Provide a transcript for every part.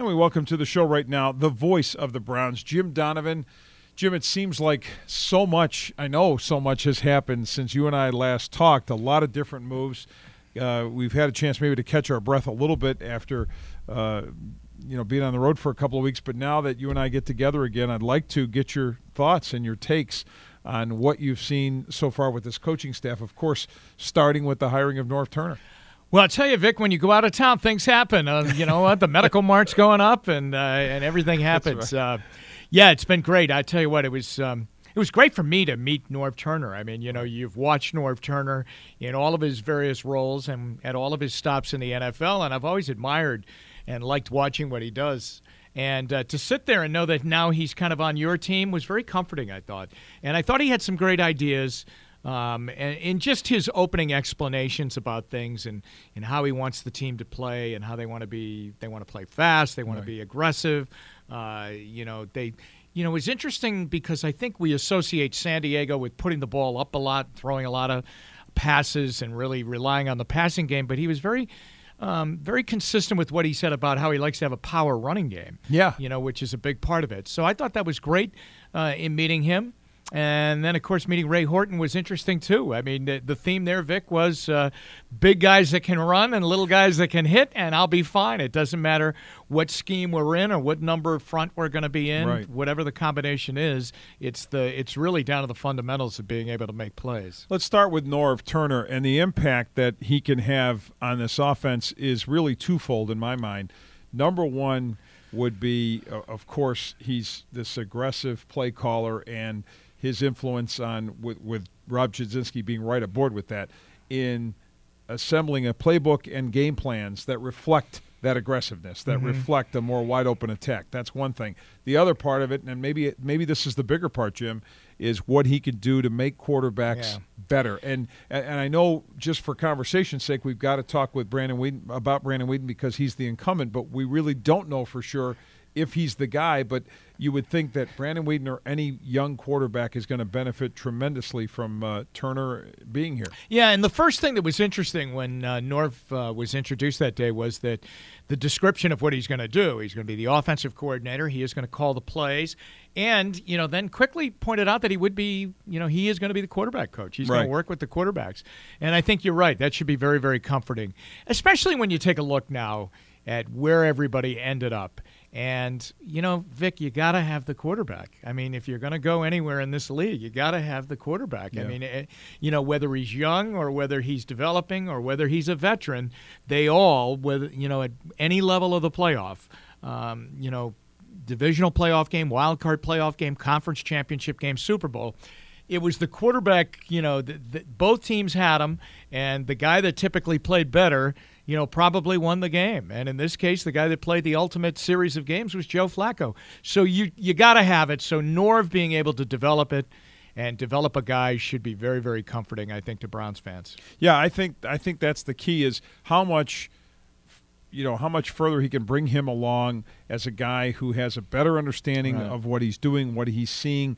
And we welcome to the show right now the voice of the Browns, Jim Donovan. Jim, it seems like so much has happened since you and I last talked, a lot of different moves. We've had a chance maybe to catch our breath a little bit after being on the road for a couple of weeks, but now that you and I get together again, I'd like to get your thoughts and your takes on what you've seen so far with this coaching staff, of course, starting with the hiring of Norv Turner. Well, I'll tell you, Vic, when you go out of town, things happen. You know what? The medical mart's going up and everything happens. Right. Yeah, it's been great. I tell you what, it was great for me to meet Norv Turner. I mean, you've watched Norv Turner in all of his various roles and at all of his stops in the NFL, and I've always admired and liked watching what he does. And to sit there and know that now he's kind of on your team was very comforting, I thought. And I thought he had some great ideas. And in just his opening explanations about things and how he wants the team to play and how they want to play fast, they want to be aggressive. It was interesting because I think we associate San Diego with putting the ball up a lot, throwing a lot of passes and really relying on the passing game. But he was very consistent with what he said about how he likes to have a power running game. Yeah. Which is a big part of it. So I thought that was great in meeting him. And then, of course, meeting Ray Horton was interesting, too. I mean, the theme there, Vic, was big guys that can run and little guys that can hit, and I'll be fine. It doesn't matter what scheme we're in or what number front we're going to be in. Right. Whatever the combination is, it's really down to the fundamentals of being able to make plays. Let's start with Norv Turner, and the impact that he can have on this offense is really twofold in my mind. Number one would be, of course, he's this aggressive play caller and – his influence on with Rob Chudzinski being right aboard with that in assembling a playbook and game plans that reflect that aggressiveness, that reflect a more wide-open attack. That's one thing. The other part of it, and maybe this is the bigger part, Jim, is what he could do to make quarterbacks better. And I know just for conversation's sake, we've got to talk with Brandon Weeden because he's the incumbent, but we really don't know for sure if he's the guy. But you would think that Brandon Weeden or any young quarterback is going to benefit tremendously from Turner being here. Yeah, and the first thing that was interesting when Norv was introduced that day was that the description of what he's going to do. He's going to be the offensive coordinator. He is going to call the plays. And, then quickly pointed out that he would be, he is going to be the quarterback coach. He's going to work with the quarterbacks. And I think you're right. That should be very, very comforting, especially when you take a look now at where everybody ended up. And, Vic, you got to have the quarterback. I mean, if you're going to go anywhere in this league, you got to have the quarterback. Yeah. I mean, whether he's young or whether he's developing or whether he's a veteran, they all, at any level of the playoff, divisional playoff game, wild card playoff game, conference championship game, Super Bowl, it was the quarterback, both teams had him, and the guy that typically played better probably won the game. And in this case, the guy that played the ultimate series of games was Joe Flacco. So you got to have it. So Norv being able to develop it and develop a guy should be very, very comforting, I think, to Browns fans. Yeah, I think that's the key is how much further he can bring him along as a guy who has a better understanding of what he's doing, what he's seeing.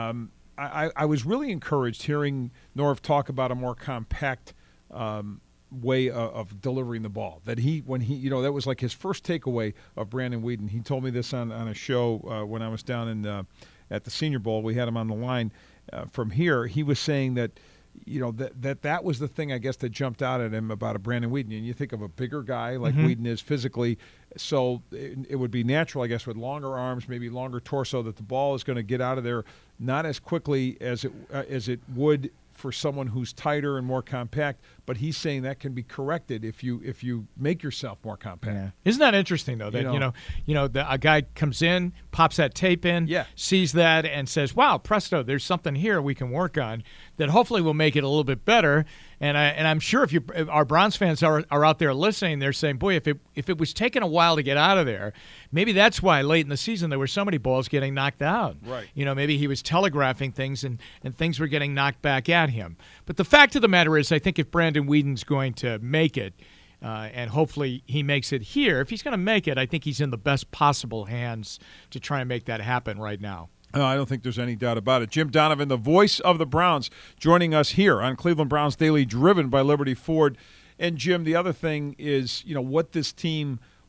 I was really encouraged hearing Norv talk about a more compact way of delivering the ball. That that was like his first takeaway of Brandon Weeden. He told me this on a show when I was down at the Senior Bowl. We had him on the line from here. He was saying that that was the thing I guess that jumped out at him about a Brandon Weeden. And you think of a bigger guy like Weeden is physically, so it would be natural, I guess, with longer arms, maybe longer torso, that the ball is going to get out of there not as quickly as it would for someone who's tighter and more compact, but he's saying that can be corrected if you make yourself more compact. Yeah. Isn't that interesting though? That a guy comes in, pops that tape in, sees that, and says, "Wow, presto! There's something here we can work on that hopefully will make it a little bit better." And I'm sure if our Browns fans are out there listening, they're saying, "Boy, if it was taking a while to get out of there, maybe that's why late in the season there were so many balls getting knocked out." Right. Maybe he was telegraphing things and things were getting knocked back at him. But the fact of the matter is, I think if Brandon Weeden's going to make it, and hopefully he makes it here, if he's going to make it, I think he's in the best possible hands to try and make that happen right now. I don't think there's any doubt about it. Jim Donovan, the voice of the Browns, joining us here on Cleveland Browns Daily, driven by Liberty Ford. And, Jim, the other thing is, what this team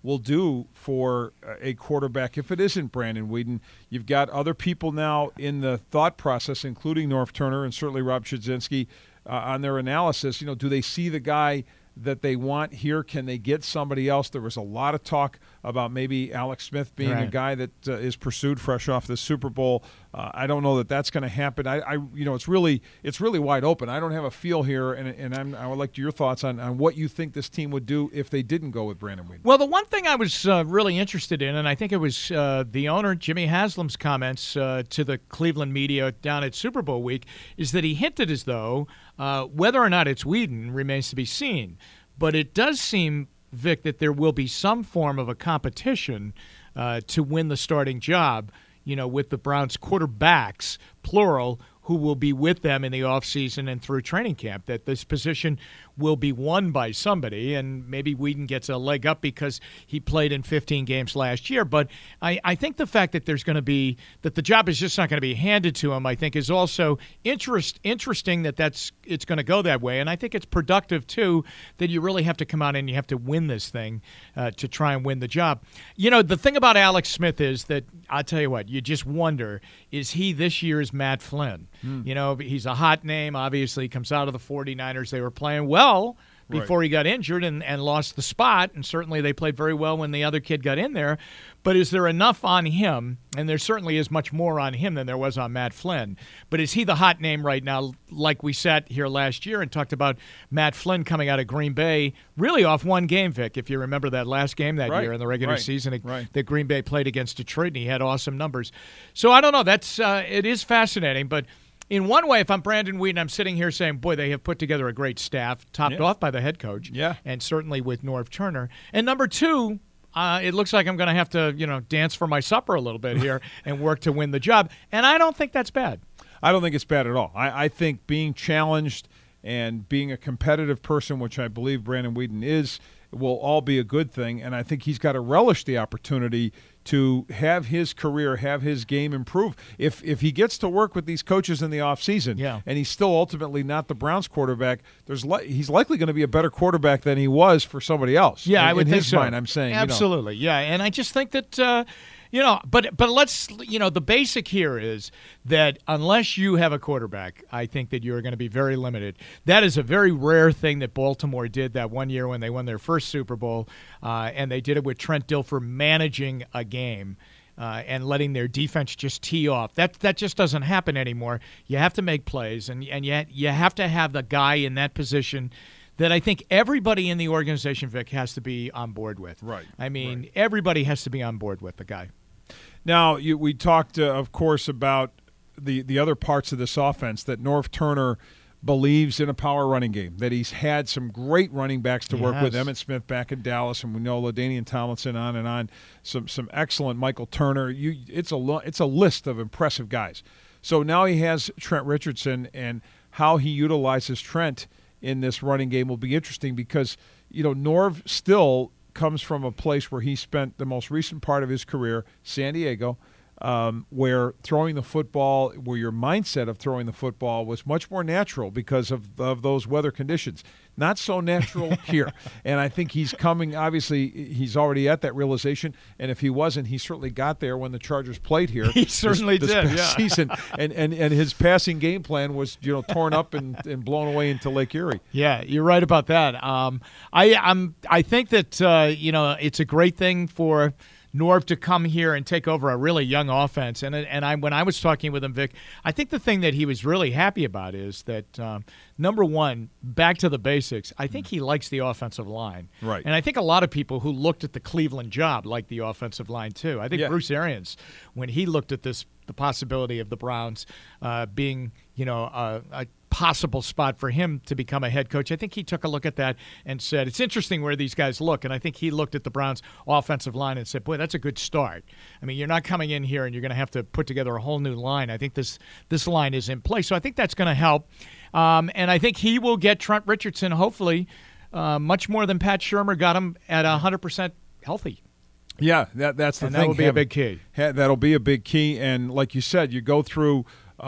will do for a quarterback if it isn't Brandon Weeden. You've got other people now in the thought process, including Norv Turner and certainly Rob Chudzinski, on their analysis. Do they see the guy that they want here? Can they get somebody else? There was a lot of talk about maybe Alex Smith being a guy that is pursued fresh off the Super Bowl. I don't know that that's going to happen. It's really wide open. I don't have a feel here, and I would like your thoughts on what you think this team would do if they didn't go with Brandon Weeden. Well, the one thing I was really interested in, and I think it was the owner, Jimmy Haslam's comments to the Cleveland media down at Super Bowl week, is that he hinted as though whether or not it's Weeden remains to be seen. But it does seem, Vic, that there will be some form of a competition to win the starting job, with the Browns quarterbacks, plural, who will be with them in the offseason and through training camp, that this position will be won by somebody, and maybe Weeden gets a leg up because he played in 15 games last year. But I think the fact that there's going to be – that the job is just not going to be handed to him, I think, is also interesting that it's going to go that way. And I think it's productive, too, that you really have to come out and you have to win this thing to try and win the job. The thing about Alex Smith is that, I'll tell you what, you just wonder, is he this year's Matt Flynn? He's a hot name. Obviously, he comes out of the 49ers. They were playing well before he got injured and lost the spot, and certainly they played very well when the other kid got in there. But is there enough on him? And there certainly is much more on him than there was on Matt Flynn. But is he the hot name right now, like we sat here last year and talked about Matt Flynn coming out of Green Bay, really off one game, Vic, if you remember that last game that year in the regular season that Green Bay played against Detroit, and he had awesome numbers. So I don't know. That's it is fascinating, but in one way, if I'm Brandon Weeden, I'm sitting here saying, boy, they have put together a great staff, topped off by the head coach, and certainly with Norv Turner. And number two, it looks like I'm going to have to, dance for my supper a little bit here and work to win the job. And I don't think that's bad. I don't think it's bad at all. I think being challenged and being a competitive person, which I believe Brandon Weeden is, will all be a good thing. And I think he's got to relish the opportunity to have his career, have his game improve. If he gets to work with these coaches in the offseason and he's still ultimately not the Browns quarterback, he's likely going to be a better quarterback than he was for somebody else. Yeah, I would think in his so. mind, I'm saying. Absolutely, yeah. And I just think that but let's, the basic here is that unless you have a quarterback, I think that you're going to be very limited. That is a very rare thing that Baltimore did that one year when they won their first Super Bowl, and they did it with Trent Dilfer managing a game and letting their defense just tee off. That just doesn't happen anymore. You have to make plays, and yet you have to have the guy in that position that I think everybody in the organization, Vic, has to be on board with. Right. I mean, everybody has to be on board with the guy. Now, we talked, of course, about the other parts of this offense, that Norv Turner believes in a power running game, that he's had some great running backs to work with, Emmitt Smith back in Dallas, and we know LaDainian Tomlinson, on and on, some excellent Michael Turner. It's a list of impressive guys. So now he has Trent Richardson, and how he utilizes Trent in this running game will be interesting because, Norv still comes from a place where he spent the most recent part of his career, San Diego, where throwing the football, where your mindset of throwing the football was much more natural because of those weather conditions. Not so natural here. And I think he's coming, obviously, he's already at that realization. And if he wasn't, he certainly got there when the Chargers played here. He certainly this did, past season. And his passing game plan was, torn up and blown away into Lake Erie. Yeah, you're right about that. I think that, it's a great thing for Norv to come here and take over a really young offense. And when I was talking with him, Vic, I think the thing that he was really happy about is that, number one, back to the basics, I think he likes the offensive line. Right. And I think a lot of people who looked at the Cleveland job liked the offensive line too. I think Bruce Arians, when he looked at the possibility of the Browns being, a possible spot for him to become a head coach, I think he took a look at that and said, it's interesting where these guys look. And I think he looked at the Browns offensive line and said, boy, that's a good start. I mean, you're not coming in here and you're going to have to put together a whole new line. I think this line is in place. So I think that's going to help. And I think he will get Trent Richardson, hopefully, much more than Pat Shurmur got him at 100% healthy. Yeah, that's the thing. That will be a big key. That'll be a big key. And like you said, you go through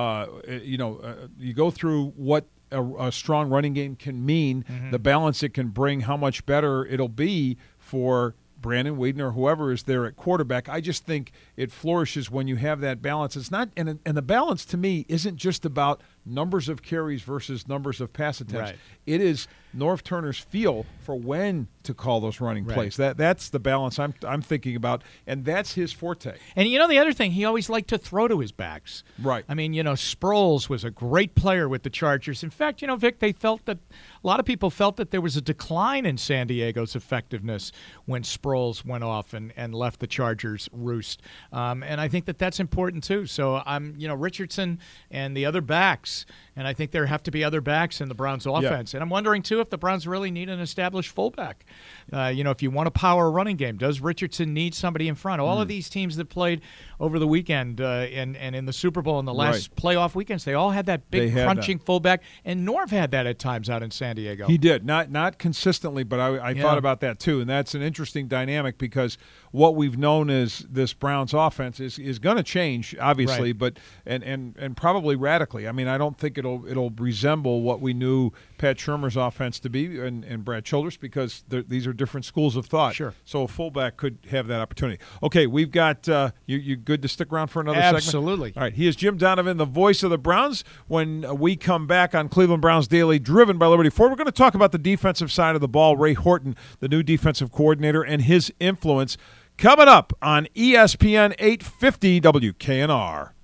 you go through what a strong running game can mean, the balance it can bring, how much better it'll be for Brandon Weeden or whoever is there at quarterback. I just think it flourishes when you have that balance. It's not, and the balance to me isn't just about numbers of carries versus numbers of pass attempts. Right. It is Norv Turner's feel for when to call those running plays. That's the balance I'm thinking about, and that's his forte. And the other thing, he always liked to throw to his backs. Right. I mean, Sproles was a great player with the Chargers. In fact, Vic, they felt that a lot of people felt that there was a decline in San Diego's effectiveness when Sproles went off and left the Chargers roost. And I think that that's important too. So Richardson and the other backs, and I think there have to be other backs in the Browns offense. Yeah. And I'm wondering too if the Browns really need an established fullback. If you want a power running game, does Richardson need somebody in front? All of these teams that played over the weekend and in the Super Bowl in the last playoff weekends, they all had that big crunching fullback, and Norv had that at times out in San Diego. He did, not consistently, but I thought about that too, and that's an interesting dynamic because what we've known as this Browns offense is going to change, obviously, but and probably radically. I mean, I don't think it'll resemble what we knew Pat Shurmur's offense to be and Brad Childress because these are different schools of thought. Sure. So a fullback could have that opportunity. Okay, we've got you good to stick around for another segment? Absolutely. All right, he is Jim Donovan, the voice of the Browns. When we come back on Cleveland Browns Daily, driven by Liberty Ford, we're going to talk about the defensive side of the ball. Ray Horton, the new defensive coordinator, and his influence coming up on ESPN 850 WKNR.